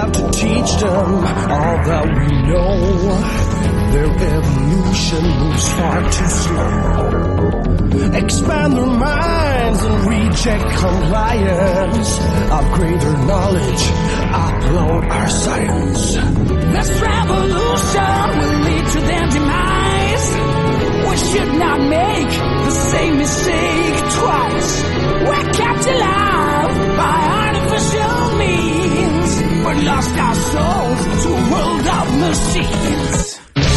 have to teach them all that we know. Their evolution moves far too slow. Expand their minds and reject compliance. Upgrade their knowledge, upload our science. This revolution will lead to their demise. We should not make the same mistake twice. We're kept alive by artificial means. We lost our souls to a world of machines.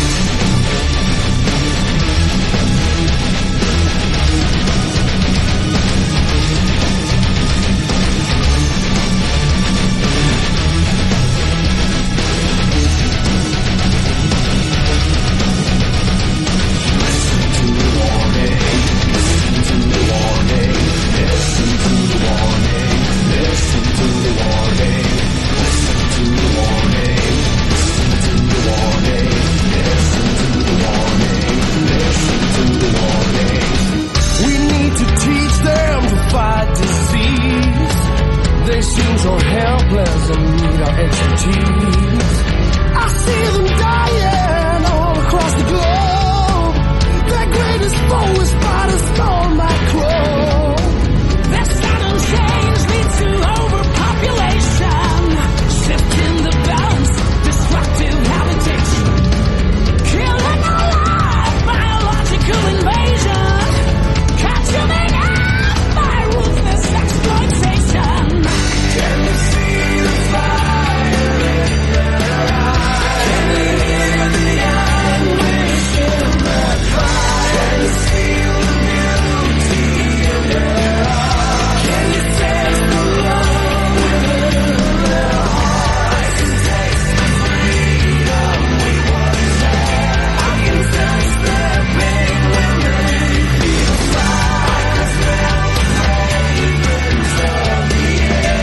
They seem so helpless and need our expertise. I see them dying all across the globe. Their greatest foe is by the small micro. Their sudden change leads to overpopulation, shifting the balance, destructive habitation, killing our life, biological invasion, consuming us by ruthless exploitation. Can you see the fire in their eyes? Can you hear the anguish in their cries? Can you feel the beauty in their eyes? Can you taste the love within their hearts? I can taste the freedom we once had. I can sense their pain when they feel fire. I can smell the fragrance of the air.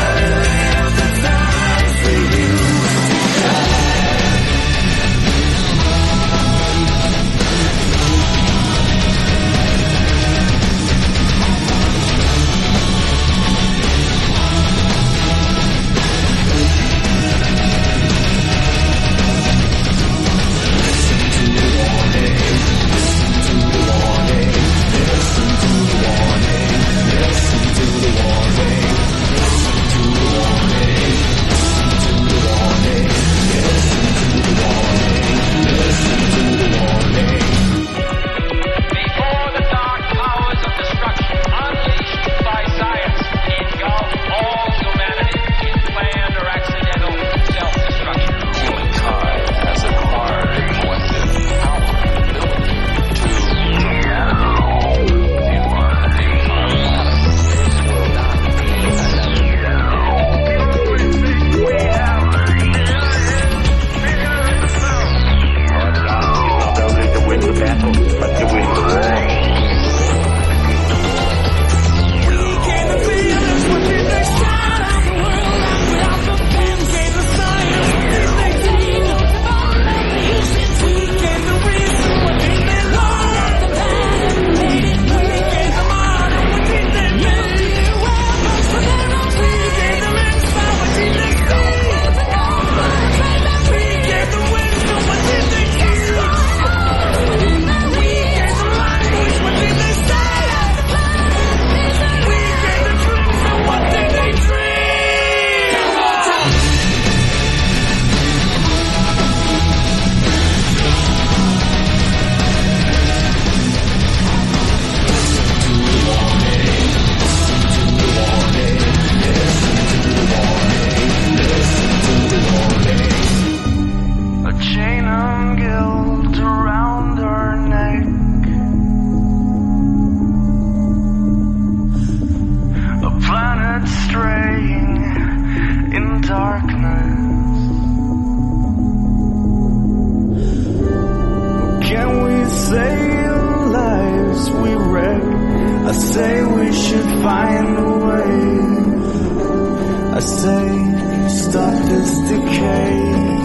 I say we should find a way. I say stop this decay.